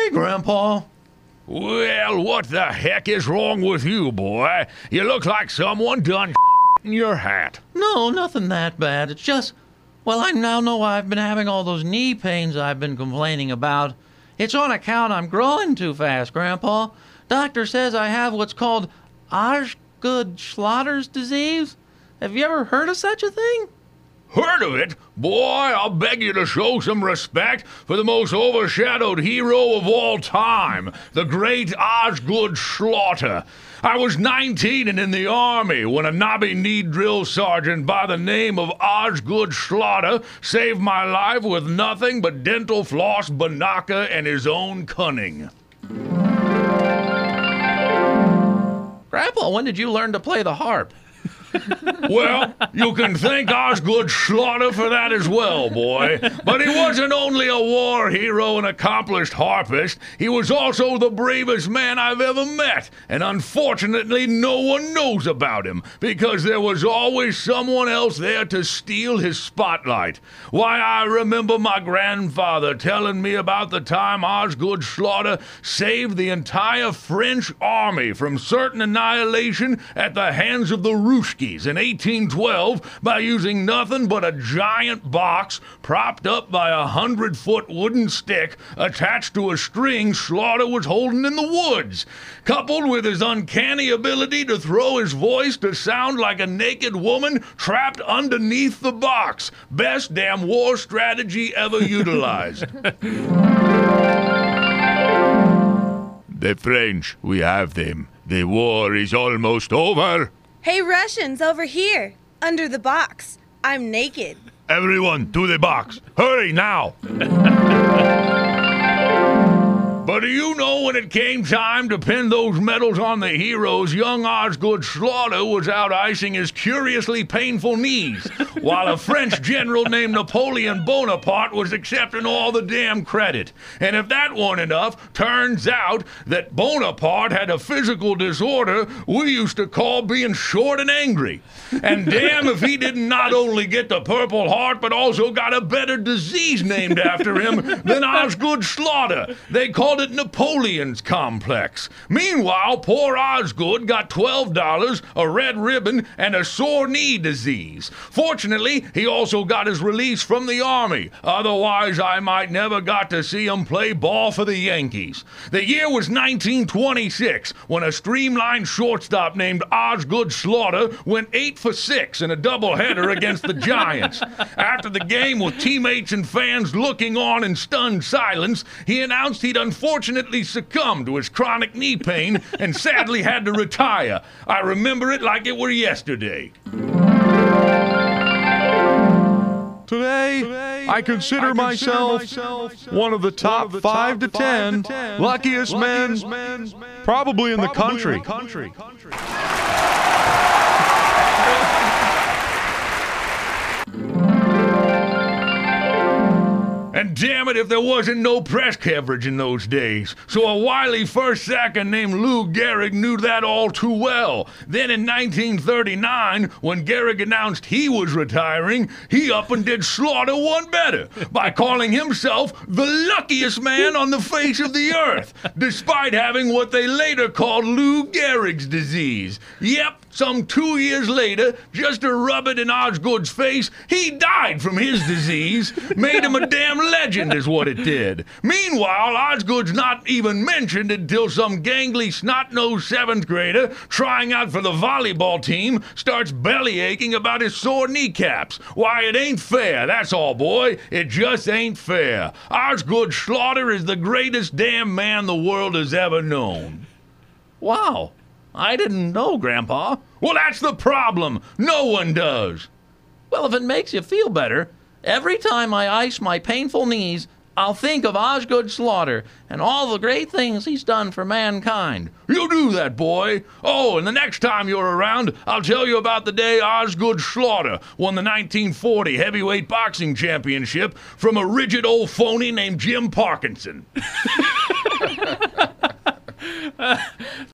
Hey, Grandpa. Well, what the heck is wrong with you, boy? You look like someone done in your hat. No, nothing that bad. It's just, well, I now know why I've been having all those knee pains I've been complaining about. It's on account I'm growing too fast, Grandpa. Doctor says I have what's called Osgood-Schlatters disease. Have you ever heard of such a thing? Heard of it? Boy, I'll beg you to show some respect for the most overshadowed hero of all time, the great Osgood Schlatter. I was 19 and in the Army when a knobby-kneed drill sergeant by the name of Osgood Schlatter saved my life with nothing but dental floss, banaka, and his own cunning. Grandpa, when did you learn to play the harp? Well, you can thank Osgood Schlatter for that as well, boy. But he wasn't only a war hero and accomplished harpist, he was also the bravest man I've ever met. And unfortunately, no one knows about him, because there was always someone else there to steal his spotlight. Why, I remember my grandfather telling me about the time Osgood Schlatter saved the entire French army from certain annihilation at the hands of the Ruskies in 1812 by using nothing but a giant box propped up by a 100-foot wooden stick attached to a string Schlatter was holding in the woods, coupled with his uncanny ability to throw his voice to sound like a naked woman trapped underneath the box. Best damn war strategy ever utilized. The French, we have them. The war is almost over. Hey, Russians, over here, under the box. I'm naked. Everyone, to the box. Hurry, now. But do you know when it came time to pin those medals on the heroes, young Osgood Schlatter was out icing his curiously painful knees, while a French general named Napoleon Bonaparte was accepting all the damn credit. And if that weren't enough, turns out that Bonaparte had a physical disorder we used to call being short and angry. And damn if he didn't not only get the Purple Heart, but also got a better disease named after him than Osgood Schlatter. They called it Napoleon's complex. Meanwhile, poor Osgood got $12, a red ribbon, and a sore knee disease. Fortunately, he also got his release from the Army. Otherwise, I might never got to see him play ball for the Yankees. The year was 1926, when a streamlined shortstop named Osgood Schlatter went 8 for 6 in a doubleheader against the Giants. After the game, with teammates and fans looking on in stunned silence, he announced he'd unfortunately succumbed to his chronic knee pain and sadly had to retire. I remember it like it were yesterday. Today, I consider myself one of the top 5 to 10 luckiest men probably in the country. And damn it if there wasn't no press coverage in those days. So a wily first sacker named Lou Gehrig knew that all too well. Then in 1939, when Gehrig announced he was retiring, he up and did Schlatter one better by calling himself the luckiest man on the face of the earth, despite having what they later called Lou Gehrig's disease. Yep, some 2 years later, just to rub it in Osgood's face, he died from his disease. Made him a damn legend is what it did. Meanwhile, Osgood's not even mentioned until some gangly snot-nosed 7th grader trying out for the volleyball team starts belly-aching about his sore kneecaps. Why, it ain't fair, that's all, boy. It just ain't fair. Osgood Schlatter is the greatest damn man the world has ever known. Wow, I didn't know, Grandpa. Well, that's the problem. No one does. Well, if it makes you feel better, every time I ice my painful knees, I'll think of Osgood Schlatter and all the great things he's done for mankind. You do that, boy. Oh, and the next time you're around, I'll tell you about the day Osgood Schlatter won the 1940 heavyweight boxing championship from a rigid old phony named Jim Parkinson.